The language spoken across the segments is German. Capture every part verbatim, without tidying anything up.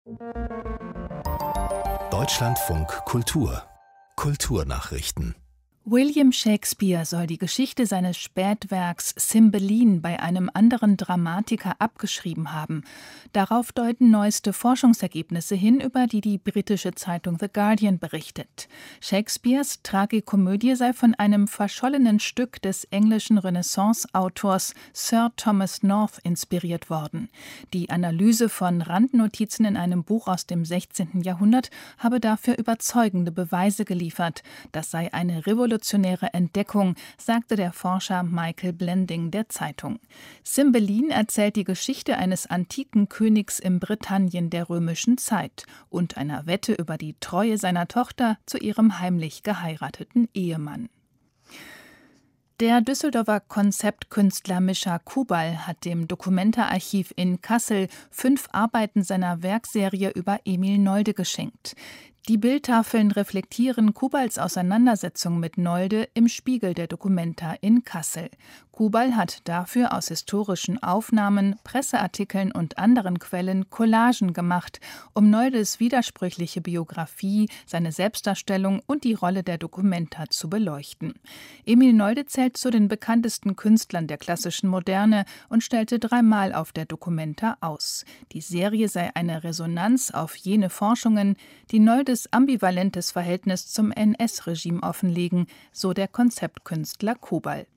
Deutschlandfunk Kultur Kulturnachrichten. William Shakespeare soll die Geschichte seines Spätwerks Cymbeline bei einem anderen Dramatiker abgeschrieben haben. Darauf deuten neueste Forschungsergebnisse hin, über die die britische Zeitung The Guardian berichtet. Shakespeares Tragikomödie sei von einem verschollenen Stück des englischen Renaissance-Autors Sir Thomas North inspiriert worden. Die Analyse von Randnotizen in einem Buch aus dem sechzehnten Jahrhundert habe dafür überzeugende Beweise geliefert. Das sei eine Revolution Revolutionäre Entdeckung, sagte der Forscher Michael Blending der Zeitung. Cymbeline erzählt die Geschichte eines antiken Königs im Britannien der römischen Zeit und einer Wette über die Treue seiner Tochter zu ihrem heimlich geheirateten Ehemann. Der Düsseldorfer Konzeptkünstler Mischa Kubal hat dem Documenta-Archiv in Kassel fünf Arbeiten seiner Werkserie über Emil Nolde geschenkt. Die Bildtafeln reflektieren Kubals Auseinandersetzung mit Nolde im Spiegel der Documenta in Kassel. Kubal hat dafür aus historischen Aufnahmen, Presseartikeln und anderen Quellen Collagen gemacht, um Noldes widersprüchliche Biografie, seine Selbstdarstellung und die Rolle der Documenta zu beleuchten. Emil Nolde zählt zu den bekanntesten Künstlern der klassischen Moderne und stellte dreimal auf der Documenta aus. Die Serie sei eine Resonanz auf jene Forschungen, die Noldes ambivalentes Verhältnis zum N S-Regime offenlegen, so der Konzeptkünstler Kubal.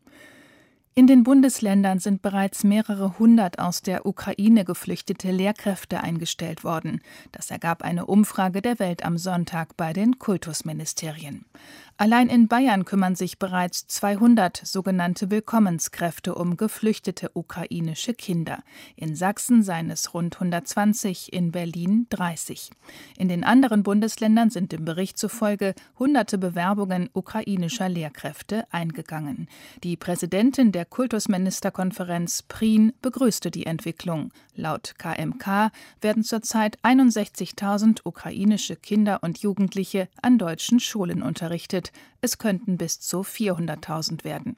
In den Bundesländern sind bereits mehrere hundert aus der Ukraine geflüchtete Lehrkräfte eingestellt worden. Das ergab eine Umfrage der Welt am Sonntag bei den Kultusministerien. Allein in Bayern kümmern sich bereits zweihundert sogenannte Willkommenskräfte um geflüchtete ukrainische Kinder. In Sachsen seien es rund hundertzwanzig, in Berlin dreißig. In den anderen Bundesländern sind dem Bericht zufolge hunderte Bewerbungen ukrainischer Lehrkräfte eingegangen. Die Präsidentin der Kultusministerkonferenz Prien begrüßte die Entwicklung. Laut K M K werden zurzeit einundsechzigtausend ukrainische Kinder und Jugendliche an deutschen Schulen unterrichtet. Es könnten bis zu vierhunderttausend werden.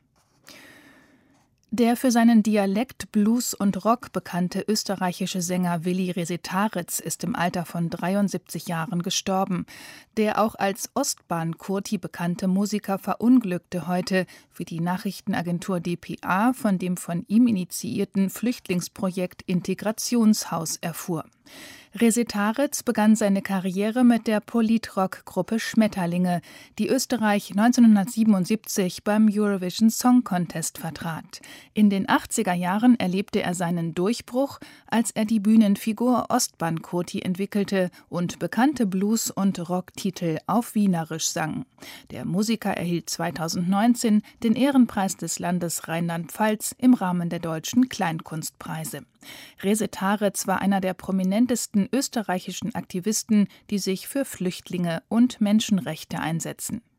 Der für seinen Dialekt, Blues und Rock bekannte österreichische Sänger Willi Resetaritz ist im Alter von dreiundsiebzig Jahren gestorben. Der auch als Ostbahn-Kurti bekannte Musiker verunglückte heute, wie die Nachrichtenagentur D P A von dem von ihm initiierten Flüchtlingsprojekt Integrationshaus erfuhr. Resetaritz begann seine Karriere mit der Politrock-Gruppe Schmetterlinge, die Österreich neunzehnhundertsiebenundsiebzig beim Eurovision Song Contest vertrat. In den achtziger Jahren erlebte er seinen Durchbruch, als er die Bühnenfigur Ostbahn-Kurti entwickelte und bekannte Blues- und Rocktitel auf Wienerisch sang. Der Musiker erhielt zweitausendneunzehn den Ehrenpreis des Landes Rheinland-Pfalz im Rahmen der Deutschen Kleinkunstpreise. Resetaritz war einer der prominentesten österreichischen Aktivisten, die sich für Flüchtlinge und Menschenrechte einsetzen.